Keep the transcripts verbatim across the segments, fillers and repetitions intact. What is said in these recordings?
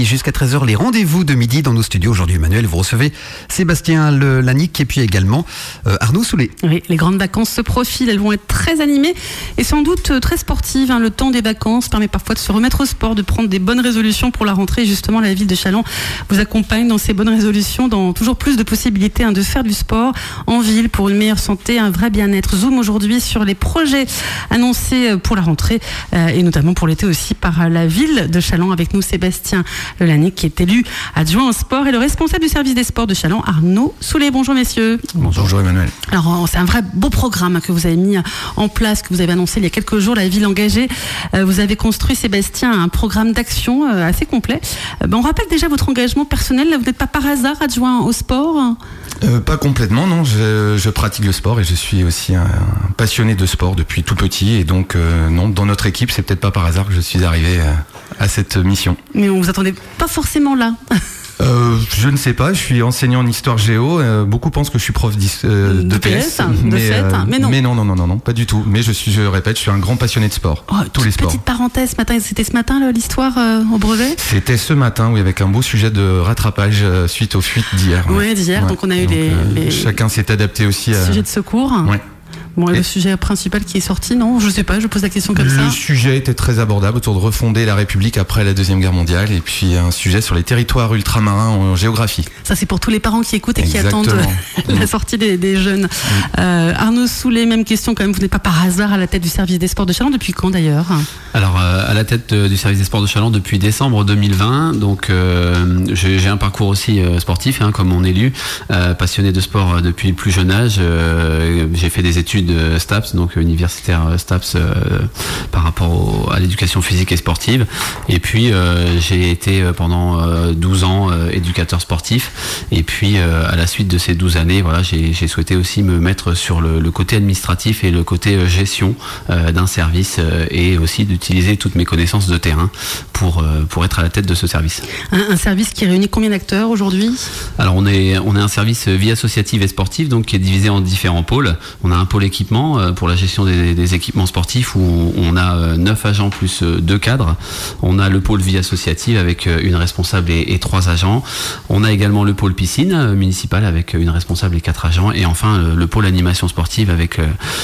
jusqu'à treize heures, les rendez-vous de midi dans nos studios. Aujourd'hui, Emmanuel, vous recevez Sébastien Lanique et puis également euh, Arnaud Soulet. Oui, les grandes vacances se profilent, elles vont être très animées et sans doute très sportives. Hein. Le temps des vacances permet parfois de se remettre au sport, de prendre des bonnes résolutions pour la rentrée. Justement, la ville de Challans vous accompagne dans ces bonnes résolutions, dans toujours plus de possibilités hein, de faire du sport en ville pour une meilleure santé, un vrai bien-être. Zoom aujourd'hui sur les projets annoncés pour la rentrée euh, et notamment pour l'été aussi par la ville de Challans. Avec nous, Sébastien Lanique qui est élu adjoint au sport et le responsable du service des sports de Challans, Arnaud Soulet. Bonjour messieurs. Bonjour, bonjour Emmanuel. Alors c'est un vrai beau programme que vous avez mis en place, que vous avez annoncé il y a quelques jours, la ville engagée. Euh, vous avez construit, Sébastien, un programme d'action euh, assez complet. Euh, ben, on rappelle déjà votre engagement personnel. Là, vous n'êtes pas par hasard adjoint au sport? Euh, pas complètement, non. Je, je pratique le sport et je suis aussi un, un passionné de sport depuis tout petit. Et donc, euh, non, dans notre équipe, c'est peut-être pas par hasard que je suis arrivé à, à cette mission. Mais on vous attendait pas forcément là. Euh, je ne sais pas, je suis enseignant en histoire géo. Euh, beaucoup pensent que je suis prof euh, de P S, de mais, fait, euh, mais non. Mais non, non, non, non, non, pas du tout. Mais je suis, je répète, je suis un grand passionné de sport. Oh, tous les sports. Petite parenthèse, ce matin, c'était ce matin là, l'histoire euh, au brevet. C'était ce matin, oui, avec un beau sujet de rattrapage euh, suite aux fuites d'hier. Oui, ouais. d'hier. Ouais. Donc on a eu donc, les, euh, les. Chacun s'est adapté aussi. à... à... Sujet de secours. Ouais. Bon, et et le sujet principal qui est sorti, non? Je sais pas, je pose la question comme le ça. Le sujet était très abordable autour de refonder la République après la Deuxième Guerre mondiale et puis un sujet sur les territoires ultramarins en géographie. Ça, c'est pour tous les parents qui écoutent et Exactement. qui attendent la sortie des, des jeunes. Mmh. Euh, Arnaud Soulet, même question quand même. Vous n'êtes pas par hasard à la tête du service des sports de Challans. Depuis quand d'ailleurs? Alors, euh, à la tête de, du service des sports de Challans depuis décembre deux mille vingt. Donc, euh, j'ai, j'ai un parcours aussi euh, sportif, hein, comme mon élu, euh, passionné de sport depuis le plus jeune âge. Euh, j'ai fait des études euh, STAPS, donc universitaire STAPS euh, par rapport au, à l'éducation physique et sportive. Et puis euh, j'ai été pendant euh, douze ans euh, éducateur sportif. Et puis euh, à la suite de ces douze années, voilà, j'ai, j'ai souhaité aussi me mettre sur le, le côté administratif et le côté euh, gestion euh, d'un service euh, et aussi d'utiliser toutes mes connaissances de terrain pour euh, pour être à la tête de ce service. Un, un service qui réunit combien d'acteurs aujourd'hui? Alors on est on est un service vie associative et sportive, donc qui est divisé en différents pôles. On a un pôle équipement euh, pour la gestion des, des équipements sportifs où on, on a neuf agents plus deux cadres. On a le pôle vie associative avec une responsable et, et trois agents. On a également le pôle piscine municipal avec une responsable et quatre agents. Et enfin le pôle animation sportive avec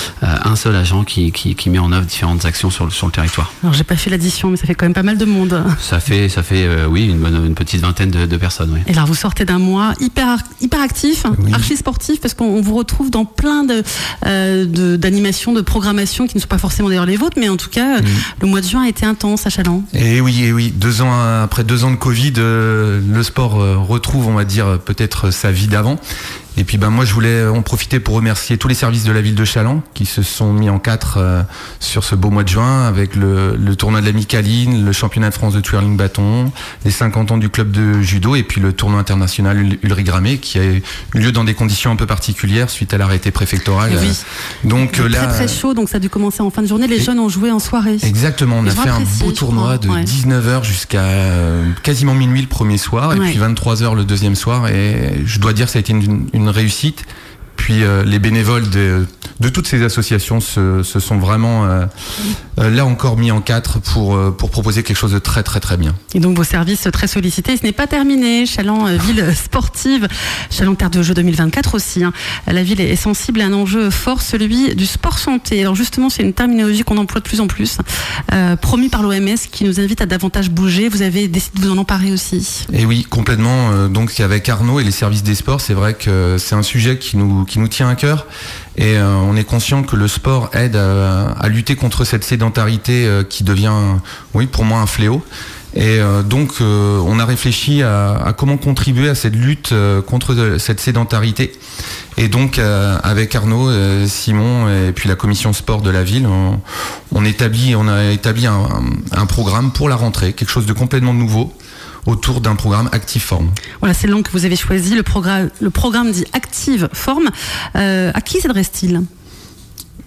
un seul agent qui, qui, qui met en œuvre différentes actions sur le, sur le territoire. Alors j'ai pas fait l'addition, mais ça fait quand même pas mal de monde. Ça fait, ça fait euh, oui, une, bonne, une petite vingtaine de, de personnes. Oui. Et là vous sortez d'un mois hyper, hyper actif, oui. Archi sportif, parce qu'on vous retrouve dans plein de, euh, de, d'animations, de programmations qui ne sont pas forcément d'ailleurs les vôtres, mais en tout cas, mmh. le mois de juin a été intense à Challans. Et oui, et oui, deux ans après deux ans de Covid, euh, le sport euh, retrouve, on va dire, peut-être sa vie d'avant. Et puis ben moi je voulais en profiter pour remercier tous les services de la ville de Challans qui se sont mis en quatre euh, sur ce beau mois de juin avec le, le tournoi de la Micaline, le championnat de France de twirling bâton, les cinquante ans du club de judo et puis le tournoi international Ulrich Gramé qui a eu lieu dans des conditions un peu particulières suite à l'arrêté préfectoral. Oui. Donc là là très très chaud, donc ça a dû commencer en fin de journée. Les jeunes ont joué en soirée. Exactement, on Ils a fait un beau tournoi de ouais. dix-neuf heures jusqu'à euh, quasiment minuit le premier soir et ouais. puis vingt-trois heures le deuxième soir et je dois dire que ça a été une, une réussite. Puis euh, les bénévoles de, de toutes ces associations se, se sont vraiment euh, euh, là encore mis en quatre pour, euh, pour proposer quelque chose de très très très bien. Et donc vos services très sollicités, ce n'est pas terminé. Challans, euh, ville sportive, Challans Terre de Jeux deux mille vingt-quatre aussi. Hein. La ville est sensible à un enjeu fort, celui du sport santé. Alors justement, c'est une terminologie qu'on emploie de plus en plus, euh, promis par l'O M S qui nous invite à davantage bouger. Vous avez décidé de vous en emparer aussi. Et oui, complètement. Euh, donc avec Arnaud et les services des sports, c'est vrai que c'est un sujet qui nous qui nous tient à cœur et euh, on est conscient que le sport aide à, à lutter contre cette sédentarité euh, qui devient, oui, pour moi un fléau. Et euh, donc euh, on a réfléchi à, à comment contribuer à cette lutte euh, contre cette sédentarité. Et donc euh, avec Arnaud, euh, Simon et puis la commission sport de la ville, on, on établit, on a établi un, un, un programme pour la rentrée, quelque chose de complètement nouveau, autour d'un programme Active Form. Voilà, c'est le nom que vous avez choisi, le programme, le programme dit Active Form. Euh, à qui s'adresse-t-il ?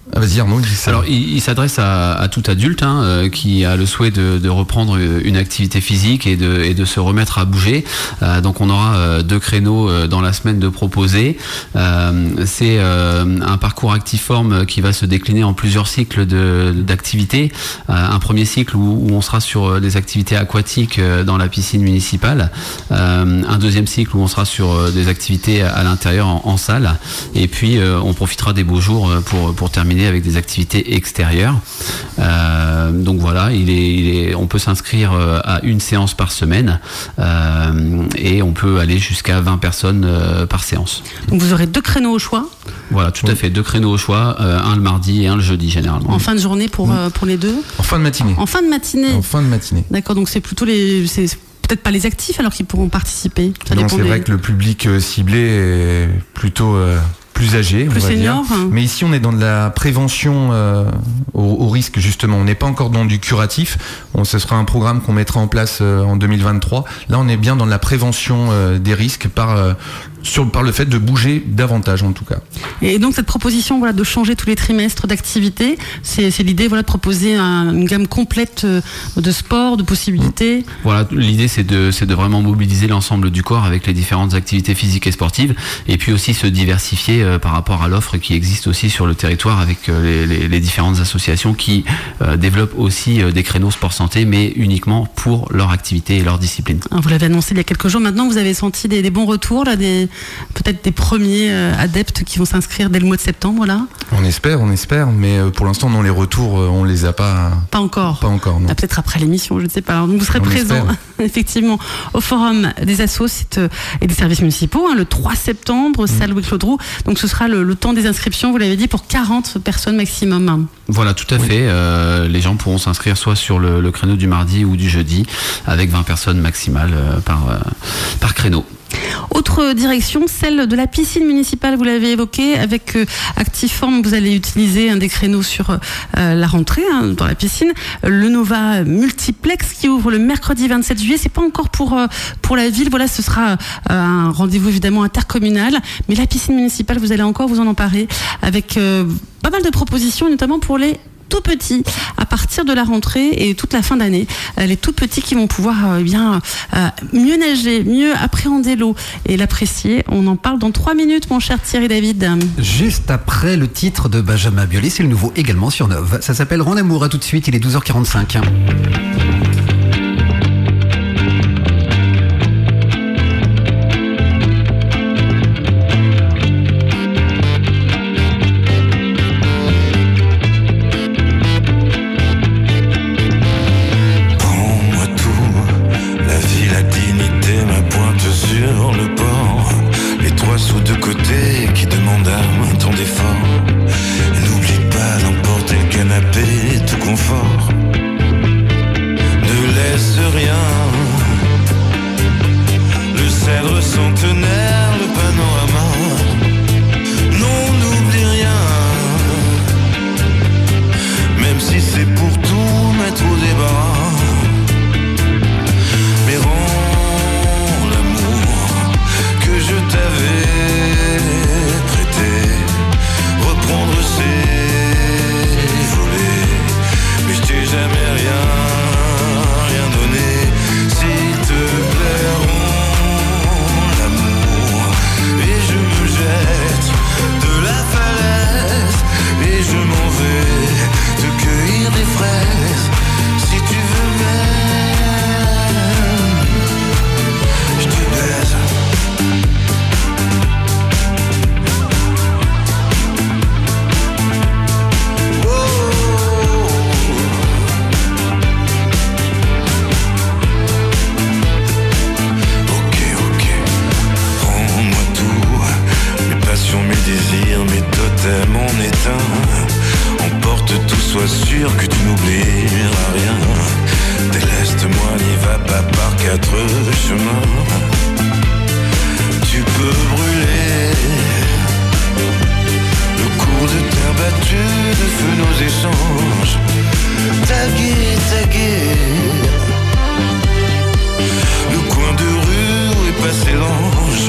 Ah, vas-y Arnaud, dis ça. Alors il, il s'adresse à, à tout adulte hein, euh, qui a le souhait de, de reprendre une activité physique et de, et de se remettre à bouger. Euh, donc on aura euh, deux créneaux euh, dans la semaine de proposer. Euh, c'est euh, un parcours Actiform qui va se décliner en plusieurs cycles de, d'activités. Euh, un premier cycle où, où on sera sur des activités aquatiques euh, dans la piscine municipale. Euh, un deuxième cycle où on sera sur euh, des activités à l'intérieur en, en salle. Et puis euh, on profitera des beaux jours pour, pour terminer avec des activités extérieures. Euh, donc voilà, il est, il est, on peut s'inscrire à une séance par semaine euh, et on peut aller jusqu'à vingt personnes euh, par séance. Donc vous aurez deux créneaux au choix. Voilà, tout à fait, deux créneaux au choix, euh, un le mardi et un le jeudi généralement. En fin de journée pour, euh, pour les deux. En fin de matinée. En fin de matinée. En fin de matinée. D'accord, donc c'est plutôt les... C'est peut-être pas les actifs alors qu'ils pourront participer. Ça non, c'est des... vrai que le public ciblé est plutôt... Euh... plus âgé, plus on va senior, dire. Hein. Mais ici, on est dans de la prévention euh, au, au risque, justement. On n'est pas encore dans du curatif. On, ce sera un programme qu'on mettra en place euh, en deux mille vingt-trois. Là, on est bien dans la prévention euh, des risques par, euh, sur, par le fait de bouger davantage, en tout cas. Et donc, cette proposition voilà, de changer tous les trimestres d'activité, c'est, c'est l'idée voilà, de proposer un, une gamme complète de sport, de possibilités. Voilà, l'idée, c'est de, c'est de vraiment mobiliser l'ensemble du corps avec les différentes activités physiques et sportives, et puis aussi se diversifier par rapport à l'offre qui existe aussi sur le territoire avec les, les, les différentes associations qui euh, développent aussi euh, des créneaux sport santé, mais uniquement pour leur activité et leur discipline. Vous l'avez annoncé il y a quelques jours. Maintenant, vous avez senti des, des bons retours, là, des, peut-être des premiers euh, adeptes qui vont s'inscrire dès le mois de septembre, là. On espère, on espère, mais pour l'instant, non, les retours, on les a pas. Pas encore. Pas encore, non. Ah, peut-être après l'émission, je ne sais pas. Alors, donc vous serez on présent, effectivement, au forum des assos et des services municipaux, hein, le trois septembre, mmh. salle Louis-Claude Roux. Donc ce sera le, le temps des inscriptions, vous l'avez dit, pour quarante personnes maximum. Voilà, tout à oui. fait. Euh, les gens pourront s'inscrire soit sur le, le créneau du mardi ou du jeudi, avec vingt personnes maximales euh, par, euh, par créneau. Autre direction, celle de la piscine municipale, vous l'avez évoqué, avec euh, Actiform, vous allez utiliser un des créneaux sur euh, la rentrée hein, dans la piscine. Le Nova Multiplex qui ouvre le mercredi vingt-sept juillet, c'est pas encore pour, euh, pour la ville, voilà, ce sera euh, un rendez-vous évidemment intercommunal, mais la piscine municipale, vous allez encore vous en emparer avec euh, pas mal de propositions, notamment pour les tout petits à partir de la rentrée et toute la fin d'année, les tout petits qui vont pouvoir euh, bien euh, mieux nager, mieux appréhender l'eau et l'apprécier. On en parle dans trois minutes, mon cher Thierry David. Juste après le titre de Benjamin Biolay, c'est le nouveau également sur Nove. Ça s'appelle Rends l'amour. À tout de suite, il est douze heures quarante-cinq.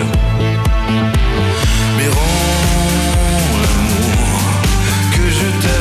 Mais rends l'amour que je t'aime.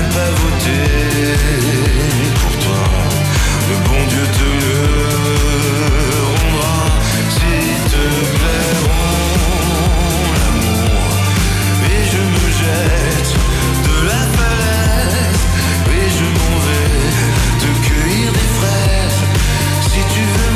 pas voté pour toi. Le bon Dieu te le rendra. S'il te plaît, rends l'amour. Et je me jette de la falaise. Et je m'en vais te cueillir des fraises. Si tu veux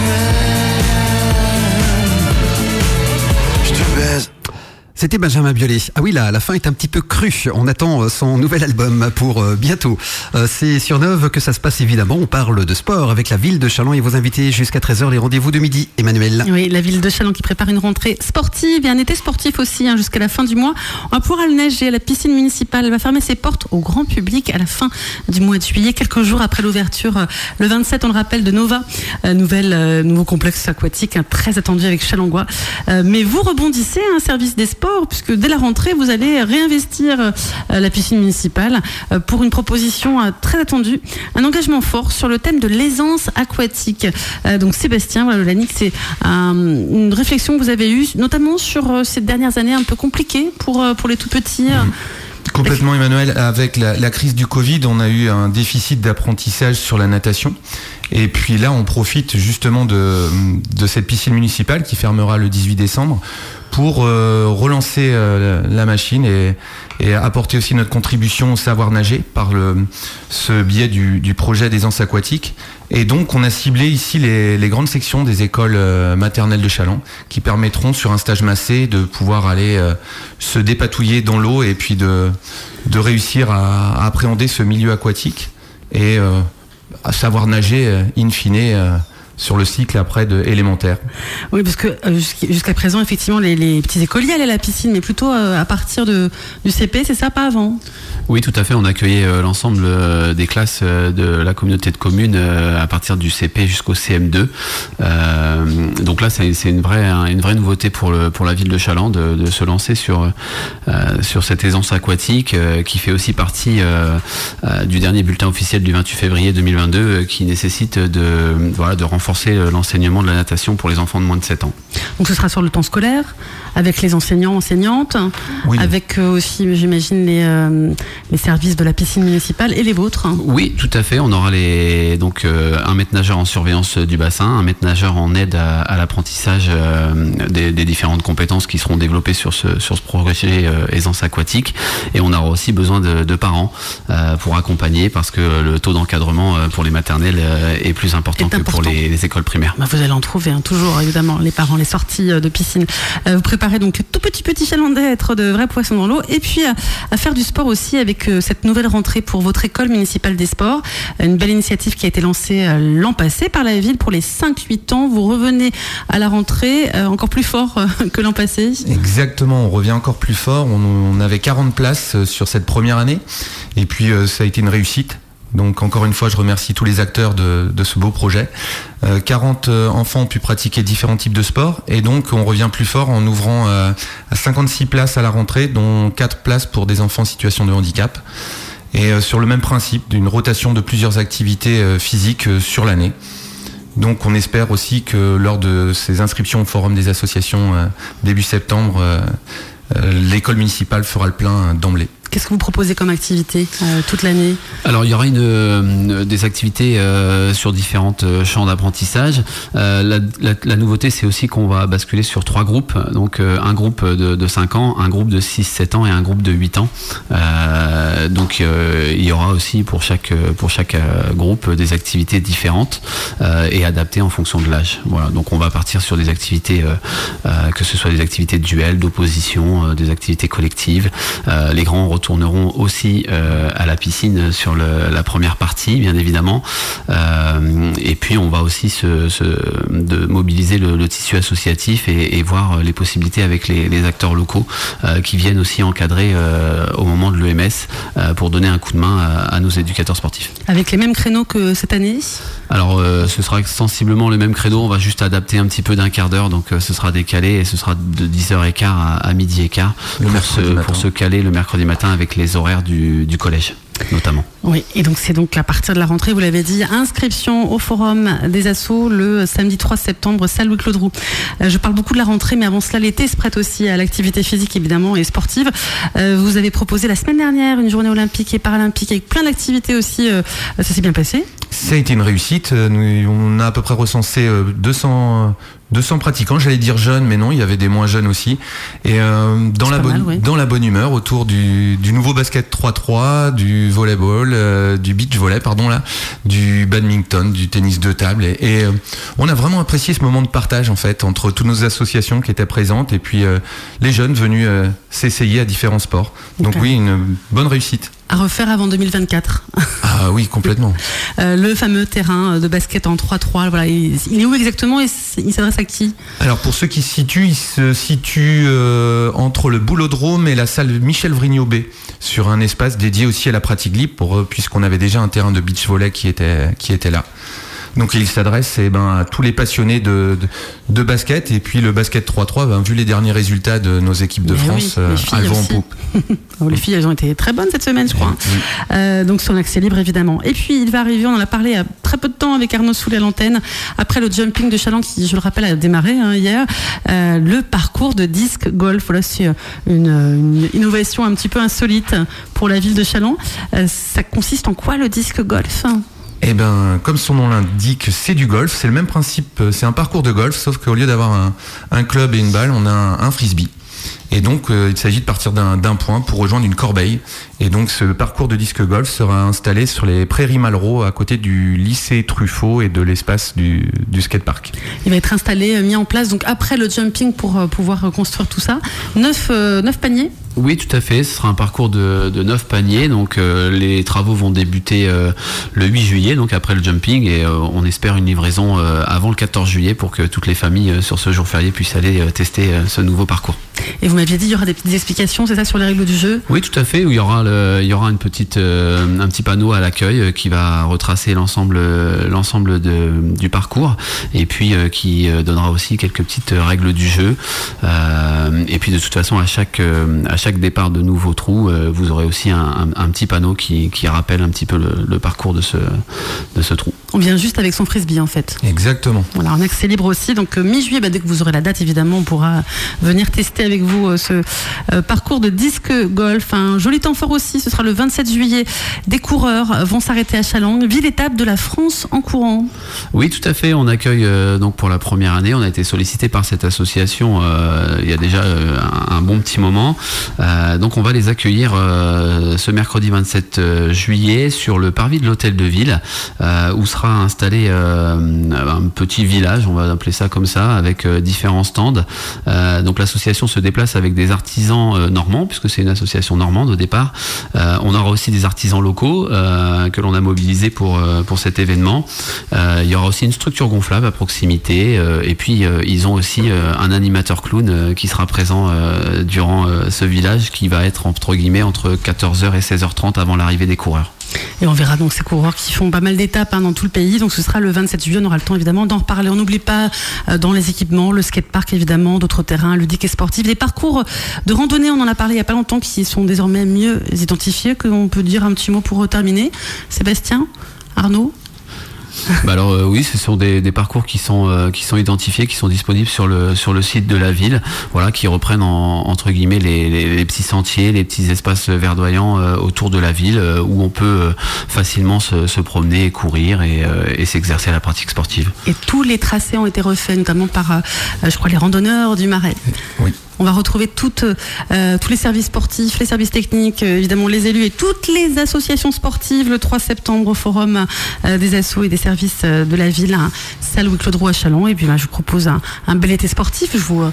même, je te baise. C'était Benjamin Biolay. Ah oui, là, la fin est un petit peu crue. On attend son nouvel album pour euh, bientôt. Euh, c'est sur Neuve que ça se passe évidemment. On parle de sport avec la ville de Challans et vos invités jusqu'à treize heures, les rendez-vous de midi. Emmanuel. Oui, la ville de Challans qui prépare une rentrée sportive et un été sportif aussi hein, jusqu'à la fin du mois. On va pouvoir aller nager. La piscine municipale va fermer ses portes au grand public à la fin du mois de juillet, quelques jours après l'ouverture, euh, le vingt-sept, on le rappelle, de Nova, euh, nouvelle, euh, nouveau complexe aquatique hein, très attendu avec Challengois. Euh, mais vous rebondissez à un service des sports puisque dès la rentrée, vous allez réinvestir euh, la piscine municipale euh, pour une proposition euh, très attendue, un engagement fort sur le thème de l'aisance aquatique. Euh, donc Sébastien, voilà, Lanique, c'est euh, une réflexion que vous avez eue, notamment sur euh, ces dernières années un peu compliquées pour, euh, pour les tout petits. Euh, Complètement, Emmanuel. Avec la, la crise du Covid, on a eu un déficit d'apprentissage sur la natation. Et puis là, on profite justement de, de cette piscine municipale qui fermera le dix-huit décembre pour euh, relancer euh, la machine et, et apporter aussi notre contribution au savoir nager par le, ce biais du, du projet d'aisance aquatique. Et donc, on a ciblé ici les, les grandes sections des écoles euh, maternelles de Challans qui permettront, sur un stage massé, de pouvoir aller euh, se dépatouiller dans l'eau et puis de, de réussir à, à appréhender ce milieu aquatique et euh, à savoir nager euh, in fine euh, sur le cycle après de élémentaire. Oui, parce que euh, jusqu'à présent, effectivement, les, les petits écoliers allaient à la piscine, mais plutôt euh, à partir de, du C P, c'est ça, pas avant? Oui, tout à fait. On accueillait euh, l'ensemble euh, des classes euh, de la communauté de communes euh, à partir du C P jusqu'au C M deux. Euh, donc là, c'est, c'est une vraie, une vraie nouveauté pour, le, pour la ville de Challans de, de se lancer sur, euh, sur cette aisance aquatique euh, qui fait aussi partie euh, euh, du dernier bulletin officiel du vingt-huit février deux mille vingt-deux euh, qui nécessite de, voilà, de renforcer l'enseignement de la natation pour les enfants de moins de sept ans. Donc ce sera sur le temps scolaire, avec les enseignants, enseignantes, oui. Avec euh, aussi, j'imagine, les, euh, les services de la piscine municipale et les vôtres. Oui, tout à fait. On aura les, donc, euh, un maître nageur en surveillance du bassin, un maître nageur en aide à, à l'apprentissage euh, des, des différentes compétences qui seront développées sur ce, sur ce projet euh, aisance aquatique. Et on aura aussi besoin de, de parents euh, pour accompagner parce que le taux d'encadrement euh, pour les maternelles euh, est plus important est que important. Pour les, les écoles primaires. Bah vous allez en trouver, hein, toujours, évidemment, les parents, les sorties de piscine. Euh, vous préparez donc tout petit petit chalandais à être de vrais poissons dans l'eau et puis à, à faire du sport aussi avec euh, cette nouvelle rentrée pour votre école municipale des sports. Une belle initiative qui a été lancée euh, l'an passé par la ville pour les cinq huit ans. Vous revenez à la rentrée euh, encore plus fort euh, que l'an passé. Exactement, on revient encore plus fort. On, on avait quarante places sur cette première année et puis euh, ça a été une réussite. Donc encore une fois, je remercie tous les acteurs de, de ce beau projet. Euh, quarante enfants ont pu pratiquer différents types de sports et donc on revient plus fort en ouvrant euh, à cinquante-six places à la rentrée, dont quatre places pour des enfants en situation de handicap. Et euh, sur le même principe d'une rotation de plusieurs activités euh, physiques euh, sur l'année. Donc on espère aussi que lors de ces inscriptions au forum des associations euh, début septembre, euh, euh, l'école municipale fera le plein d'emblée. Qu'est-ce que vous proposez comme activité euh, toute l'année ? Alors il y aura une, euh, des activités euh, sur différentes euh, champs d'apprentissage. Euh, la, la, la nouveauté, c'est aussi qu'on va basculer sur trois groupes. Donc euh, un groupe de, de cinq ans, un groupe de six sept ans et un groupe de huit ans. Euh, donc euh, il y aura aussi pour chaque, pour chaque euh, groupe des activités différentes euh, et adaptées en fonction de l'âge. Voilà. Donc on va partir sur des activités, euh, euh, que ce soit des activités de duel, d'opposition, euh, des activités collectives. Euh, les grands tourneront aussi euh, à la piscine sur le, la première partie, bien évidemment. Euh, et puis, on va aussi se, se, de mobiliser le, le tissu associatif et, et voir les possibilités avec les, les acteurs locaux euh, qui viennent aussi encadrer euh, au moment de l'E M S euh, pour donner un coup de main à, à nos éducateurs sportifs. Avec les mêmes créneaux que cette année ? Alors, euh, ce sera sensiblement le même créneau. On va juste adapter un petit peu d'un quart d'heure. Donc, euh, ce sera décalé et ce sera de dix heures quinze à, à midi et quart pour se, pour se caler le mercredi matin avec les horaires du, du collège. notamment. Oui, et donc c'est donc à partir de la rentrée, vous l'avez dit, inscription au forum des assos le samedi trois septembre, salle Louis-Claude Roux. Euh, je parle beaucoup de la rentrée, mais avant cela, l'été se prête aussi à l'activité physique évidemment et sportive. Euh, vous avez proposé la semaine dernière une journée olympique et paralympique avec plein d'activités aussi. Euh, ça s'est bien passé? Ça a été une réussite. Nous, on a à peu près recensé deux cents, deux cents pratiquants. J'allais dire jeunes, mais non, il y avait des moins jeunes aussi. Et euh, dans, la bonne, mal, oui. dans la bonne humeur, autour du, du nouveau basket trois trois, du volleyball, euh, du beach volley, pardon là, du badminton, du tennis de table. Et, et euh, on a vraiment apprécié ce moment de partage en fait entre toutes nos associations qui étaient présentes et puis euh, les jeunes venus euh, s'essayer à différents sports. Donc okay. oui, une bonne réussite. À refaire avant deux mille vingt-quatre. Ah oui, complètement. euh, le fameux terrain de basket en trois trois, voilà, il, il est où exactement et il s'adresse à qui? Alors pour ceux qui se situent, il se situe euh, entre le Boulodrome et la salle Michel Vrignot B, sur un espace dédié aussi à la pratique libre, pour, euh, puisqu'on avait déjà un terrain de beach volley qui était, qui était là. Donc il s'adresse eh ben, à tous les passionnés de, de, de basket. Et puis le basket trois trois, ben, vu les derniers résultats de nos équipes de Mais France, oui, euh, elles vont en poupe. Les filles, elles ont été très bonnes cette semaine, je crois. Oui. Euh, donc sur l'accès libre, évidemment. Et puis il va arriver, on en a parlé il y a très peu de temps avec Arnaud Soulet à l'antenne, après le jumping de Challans qui, je le rappelle, a démarré hein, hier, euh, le parcours de disque golf. Voilà, c'est une, une innovation un petit peu insolite pour la ville de Challans. Euh, ça consiste en quoi le disque golf ? Eh ben, comme son nom l'indique, c'est du golf. C'est le même principe. C'est un parcours de golf, sauf qu'au lieu d'avoir un, un club et une balle, on a un, un frisbee. Et donc, euh, il s'agit de partir d'un, d'un point pour rejoindre une corbeille. Et donc, ce parcours de disque golf sera installé sur les prairies Malraux, à côté du lycée Truffaut et de l'espace du, du skatepark. Il va être installé, mis en place, donc après le jumping pour euh, pouvoir construire tout ça. Neuf, euh, neuf paniers. Oui, tout à fait. Ce sera un parcours de, de neuf paniers. Donc, euh, les travaux vont débuter euh, le huit juillet, donc après le jumping, et euh, on espère une livraison euh, avant le quatorze juillet pour que toutes les familles euh, sur ce jour férié puissent aller euh, tester euh, ce nouveau parcours. Et vous m'aviez dit il y aura des petites explications, c'est ça, sur les règles du jeu? Oui, tout à fait. Où il y aura le, il y aura une petite, euh, un petit panneau à l'accueil euh, qui va retracer l'ensemble, euh, l'ensemble de, du parcours, et puis euh, qui euh, donnera aussi quelques petites euh, règles du jeu. Euh, et puis de toute façon, à chaque, euh, à chaque départ de nouveaux trous, euh, vous aurez aussi un, un, un petit panneau qui, qui rappelle un petit peu le, le parcours de ce, de ce trou. On vient juste avec son frisbee en fait. Exactement. Voilà, en accès libre aussi. Donc euh, mi-juillet, bah, dès que vous aurez la date, évidemment, on pourra venir tester avec vous euh, ce euh, parcours de disque golf. Un joli temps fort aussi, ce sera le vingt-sept juillet. Des coureurs vont s'arrêter à Challans, ville étape de la France en courant. Oui, tout à fait. On accueille euh, donc pour la première année, on a été sollicité par cette association euh, il y a déjà euh, un, un bon petit moment. Euh, donc on va les accueillir euh, ce mercredi vingt-sept juillet sur le parvis de l'hôtel de ville, euh, où sera installé euh, un petit village, on va appeler ça comme ça, avec euh, différents stands. Euh, donc l'association se déplace avec des artisans euh, normands, puisque c'est une association normande au départ. Euh, on aura aussi des artisans locaux euh, que l'on a mobilisés pour, euh, pour cet événement. Euh, il y aura aussi une structure gonflable à proximité, euh, et puis euh, ils ont aussi euh, un animateur clown euh, qui sera présent euh, durant euh, ce village, qui va être entre guillemets entre quatorze heures et seize heures trente avant l'arrivée des coureurs. Et on verra donc ces coureurs qui font pas mal d'étapes hein, dans tout le pays. Donc ce sera le vingt-sept juillet, on aura le temps évidemment d'en reparler. On n'oublie pas euh, dans les équipements, le skatepark évidemment, d'autres terrains ludiques et sportifs. Les parcours de randonnée, on en a parlé il n'y a pas longtemps, qui sont désormais mieux identifiés. Qu'on peut dire un petit mot pour terminer. Sébastien, Arnaud? Bah alors euh, oui, ce sont des, des parcours qui sont euh, qui sont identifiés, qui sont disponibles sur le sur le site de la ville, voilà, qui reprennent en, entre guillemets les, les, les petits sentiers, les petits espaces verdoyants euh, autour de la ville, euh, où on peut euh, facilement se, se promener et courir et, euh, et s'exercer à la pratique sportive. Et tous les tracés ont été refaits, notamment par, euh, je crois, les randonneurs du Marais. Oui. On va retrouver toutes, euh, tous les services sportifs, les services techniques, euh, évidemment les élus et toutes les associations sportives le trois septembre au forum euh, des assos et des services euh, de la ville, hein, salle Louis-Claude Roux à Challans. Et puis bah, je vous propose un, un bel été sportif. Je vous, euh,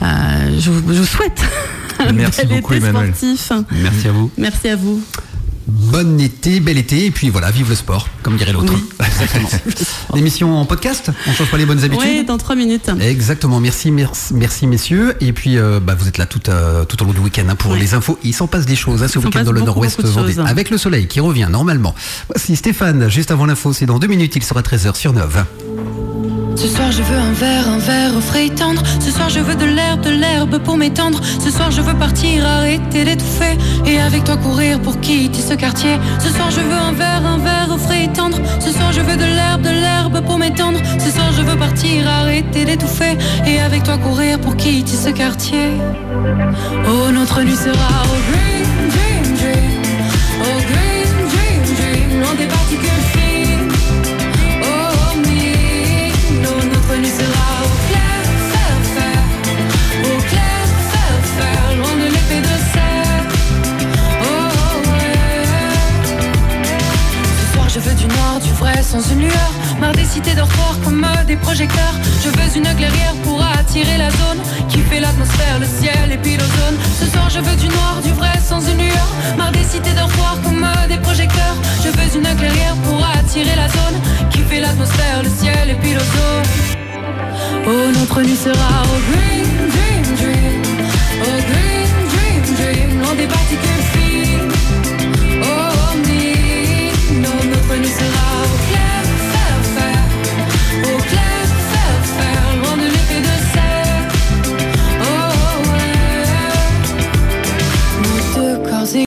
je vous, je vous souhaite un Merci bel beaucoup, été Emmanuel. sportif. Merci à vous. Merci à vous. Bon été, bel été, et puis voilà, vive le sport, comme dirait l'autre. Oui. Exactement. L'émission en podcast, on change pas les bonnes habitudes. Oui, dans trois minutes. Exactement, merci, merci, merci messieurs. Et puis, euh, bah, vous êtes là tout, euh, tout au long du week-end hein, pour oui. les infos. Il s'en passe des choses hein, ce Il week-end dans le beaucoup, nord-ouest beaucoup de Vendée. choses. Avec le soleil qui revient normalement. Voici Stéphane, juste avant l'info, c'est dans deux minutes, il sera treize heures sur neuf. Ce soir je veux un verre, un verre frais et tendre. Ce soir je veux de l'herbe, de l'herbe pour m'étendre. Ce soir je veux partir, arrêter d'étouffer et avec toi courir pour quitter ce quartier. Ce soir je veux un verre, un verre frais et tendre. Ce soir je veux de l'herbe, de l'herbe pour m'étendre. Ce soir je veux partir, arrêter d'étouffer et avec toi courir pour quitter ce quartier. Oh, notre nuit sera au green, dream, dream. Oh, green, dream, dream. Loin des particules fines. Oh, me. Oh, notre nuit sera au clair, fer, fer. Au clair, fer, fer. Loin de l'épée de serre. Oh, ouais. Ce soir je veux du noir, du vrai sans une lueur. Marre des cités dortoirs comme des projecteurs. Je veux une clairière pour attirer la zone qui fait l'atmosphère, le ciel et puis l'ozone. Ce soir je veux du noir, du vrai sans une lueur. Marre des cités dortoirs comme des projecteurs. Je veux une clairière pour attirer la zone qui fait l'atmosphère, le ciel et puis l'ozone. Oh, notre nuit sera au green, dream, dream. Oh, green, dream, dream. Loin des particules fines.